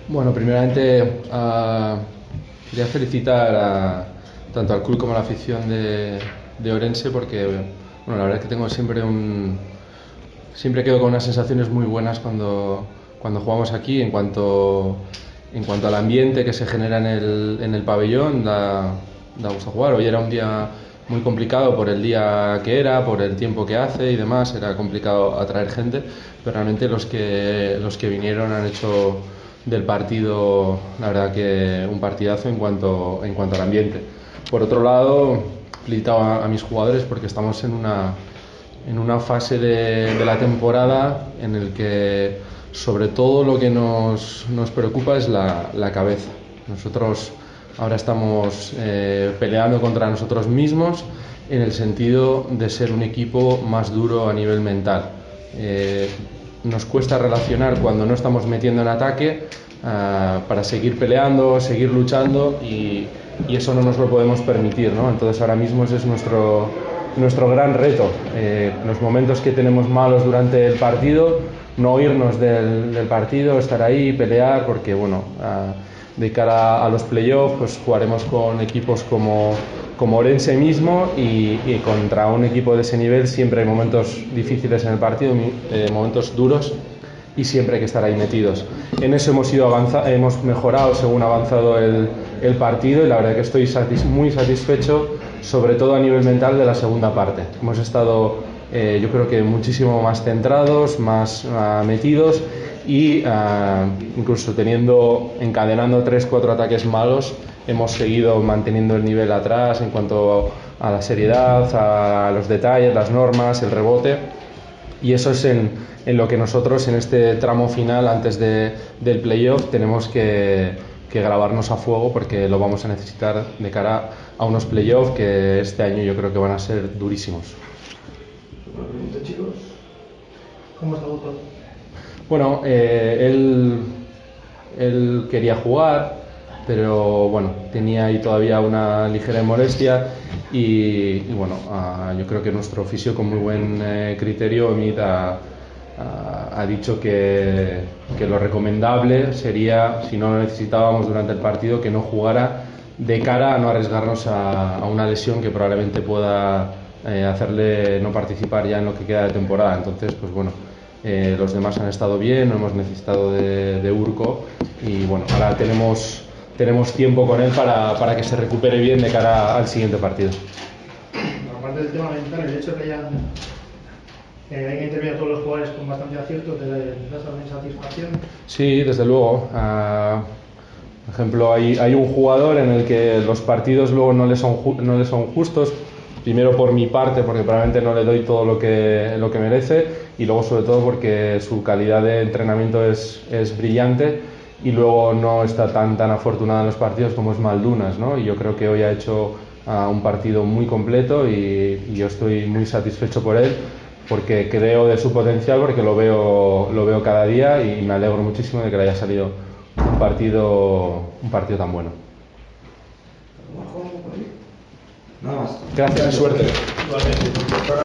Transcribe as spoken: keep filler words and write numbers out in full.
Bueno, primeramente uh, quería felicitar a, tanto al club como a la afición de, de Orense, porque bueno, la verdad es que tengo siempre un siempre quedo con unas sensaciones muy buenas cuando, cuando jugamos aquí en cuanto en cuanto al ambiente que se genera en el, en el pabellón. Da, da gusto jugar. Hoy era un día muy complicado por el día que era, por el tiempo que hace y demás, era complicado atraer gente, pero realmente los que, los que vinieron han hecho del partido, la verdad que un partidazo en cuanto, en cuanto al ambiente. Por otro lado, felicitaba a, a mis jugadores porque estamos en una, en una fase de, de la temporada en el que sobre todo lo que nos, nos preocupa es la, la cabeza. Nosotros ahora estamos eh, peleando contra nosotros mismos en el sentido de ser un equipo más duro a nivel mental. Eh, nos cuesta relacionar cuando no estamos metiendo en ataque uh, para seguir peleando, seguir luchando y, y eso no nos lo podemos permitir, ¿no? Entonces ahora mismo ese es nuestro, nuestro gran reto. Eh, los momentos que tenemos malos durante el partido, no irnos del, del partido, estar ahí, pelear, porque bueno, uh, de cara a los playoffs pues jugaremos con equipos como, como Orense mismo y, y contra un equipo de ese nivel siempre hay momentos difíciles en el partido, eh, momentos duros y siempre hay que estar ahí metidos. En eso hemos ido avanza hemos mejorado según ha avanzado el, el partido y la verdad que estoy satis muy satisfecho, sobre todo a nivel mental, de la segunda parte. Hemos estado eh, yo creo que muchísimo más centrados, más uh, metidos y uh, incluso teniendo, encadenando tres, cuatro ataques malos, hemos seguido manteniendo el nivel atrás en cuanto a la seriedad, a los detalles, las normas, el rebote, y eso es en, en lo que nosotros en este tramo final antes de, del playoff tenemos que, que grabarnos a fuego, porque lo vamos a necesitar de cara a unos playoffs que este año yo creo que van a ser durísimos. Chicos, ¿cómo está Guto? Bueno, eh, él, él quería jugar, pero bueno, tenía ahí todavía una ligera molestia y, y bueno, uh, yo creo que nuestro fisio con muy buen eh, criterio, Emid, ha, ha, ha dicho que, que lo recomendable sería, si no lo necesitábamos durante el partido, que no jugara, de cara a no arriesgarnos a, a una lesión que probablemente pueda eh, hacerle no participar ya en lo que queda de temporada. Entonces, pues bueno, Eh, los demás han estado bien, no hemos necesitado de, de Urco y bueno, ahora tenemos, tenemos tiempo con él para, para que se recupere bien de cara al siguiente partido. Aparte del tema mental, el hecho de que hayan, eh, hay que intervenir a todos los jugadores con bastante acierto, ¿te da también satisfacción? Sí, desde luego. Uh, por ejemplo, hay, hay un jugador en el que los partidos luego no le son, no le son justos. Primero por mi parte, porque probablemente no le doy todo lo que, lo que merece, y luego sobre todo porque su calidad de entrenamiento es, es brillante y luego no está tan, tan afortunada en los partidos como es Maldunas, ¿no? Y yo creo que hoy ha hecho uh, un partido muy completo y, y yo estoy muy satisfecho por él, porque creo de su potencial, porque lo veo, lo veo cada día y me alegro muchísimo de que le haya salido un partido, un partido tan bueno. Nada más. Gracias y suerte.